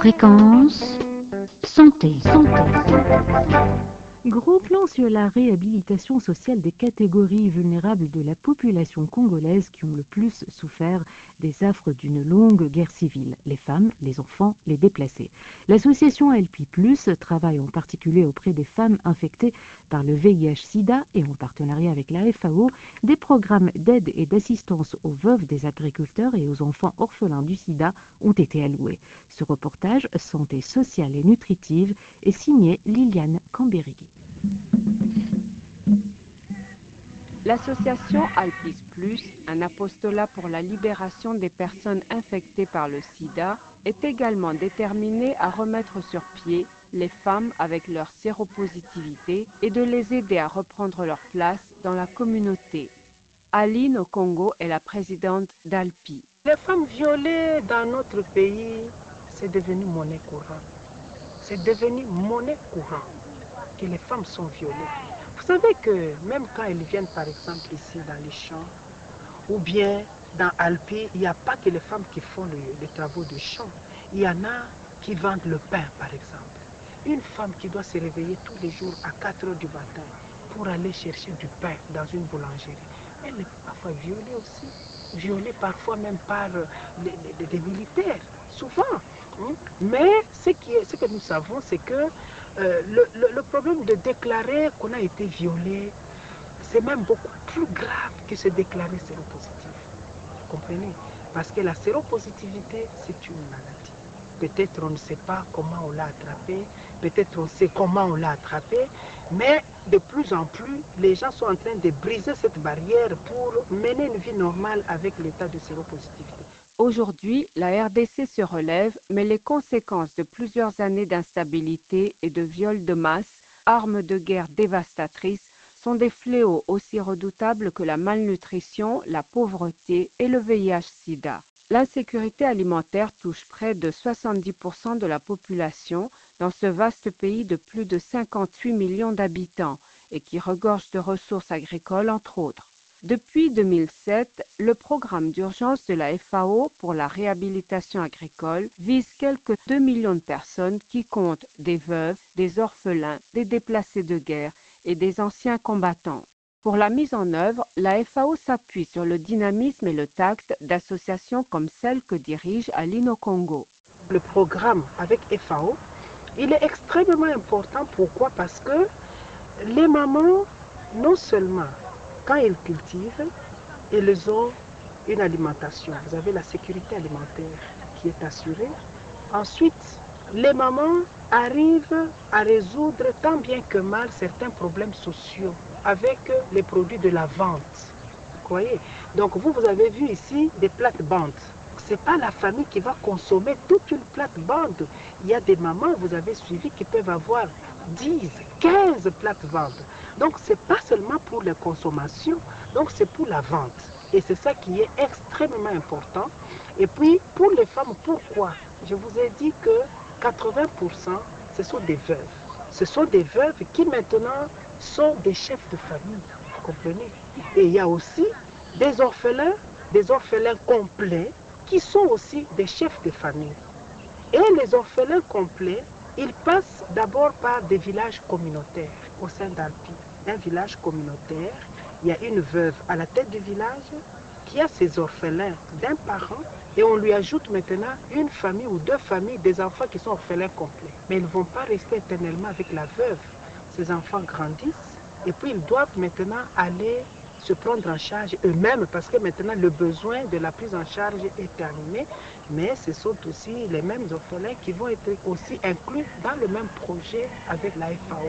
Fréquence santé. Gros plan sur la réhabilitation sociale des catégories vulnérables de la population congolaise qui ont le plus souffert des affres d'une longue guerre civile, les femmes, les enfants, les déplacés. L'association LP+, travaille en particulier auprès des femmes infectées par le VIH-Sida et en partenariat avec la FAO, des programmes d'aide et d'assistance aux veuves des agriculteurs et aux enfants orphelins du Sida ont été alloués. Ce reportage Santé sociale et nutritive est signé Liliane Cambérigui. L'association Alpis Plus, un apostolat pour la libération des personnes infectées par le sida, est également déterminée à remettre sur pied les femmes avec leur séropositivité et de les aider à reprendre leur place dans la communauté. Aline au Congo est la présidente d'Alpi. Les femmes violées dans notre pays, c'est devenu monnaie courante. C'est devenu monnaie courante que les femmes sont violées. Vous savez que même quand elles viennent par exemple ici dans les champs ou bien dans Alpi, il n'y a pas que les femmes qui font les travaux de champ. Il y en a qui vendent le pain par exemple. Une femme qui doit se réveiller tous les jours à 4 h du matin pour aller chercher du pain dans une boulangerie, elle est parfois violée aussi. Violée parfois même par des militaires, souvent. Mais ce que nous savons, c'est que le problème de déclarer qu'on a été violé, c'est même beaucoup plus grave que se déclarer séropositif. Vous comprenez? Parce que la séropositivité, c'est une maladie. Peut-être on ne sait pas comment on l'a attrapé, peut-être on sait comment on l'a attrapé, mais de plus en plus, les gens sont en train de briser cette barrière pour mener une vie normale avec l'état de séropositivité. Aujourd'hui, la RDC se relève, mais les conséquences de plusieurs années d'instabilité et de viol de masse, armes de guerre dévastatrices, sont des fléaux aussi redoutables que la malnutrition, la pauvreté et le VIH-Sida. L'insécurité alimentaire touche près de 70% de la population dans ce vaste pays de plus de 58 millions d'habitants et qui regorge de ressources agricoles entre autres. Depuis 2007, le programme d'urgence de la FAO pour la réhabilitation agricole vise quelques 2 millions de personnes qui comptent des veuves, des orphelins, des déplacés de guerre et des anciens combattants. Pour la mise en œuvre, la FAO s'appuie sur le dynamisme et le tact d'associations comme celle que dirige Aline au Congo. Le programme avec FAO, il est extrêmement important. Pourquoi? Parce que les mamans, non seulement quand ils cultivent, ils ont une alimentation. Vous avez la sécurité alimentaire qui est assurée. Ensuite, les mamans arrivent à résoudre tant bien que mal certains problèmes sociaux avec les produits de la vente. Vous voyez? Donc vous avez vu ici des plates-bandes. Ce n'est pas la famille qui va consommer toute une plate-bande. Il y a des mamans, vous avez suivi, qui peuvent avoir 10, 15 plates-bandes. Donc ce n'est pas seulement pour la consommation, donc c'est pour la vente. Et c'est ça qui est extrêmement important. Et puis pour les femmes, pourquoi? Je vous ai dit que 80%, ce sont des veuves. Ce sont des veuves qui maintenant sont des chefs de famille, vous comprenez? Et il y a aussi des orphelins complets qui sont aussi des chefs de famille. Et les orphelins complets, ils passent d'abord par des villages communautaires au sein d'Alpi. Un village communautaire, il y a une veuve à la tête du village qui a ses orphelins d'un parent et on lui ajoute maintenant une famille ou deux familles des enfants qui sont orphelins complets. Mais ils ne vont pas rester éternellement avec la veuve. Ces enfants grandissent et puis ils doivent maintenant aller se prendre en charge eux-mêmes parce que maintenant le besoin de la prise en charge est terminé, mais ce sont aussi les mêmes orphelins qui vont être aussi inclus dans le même projet avec la FAO.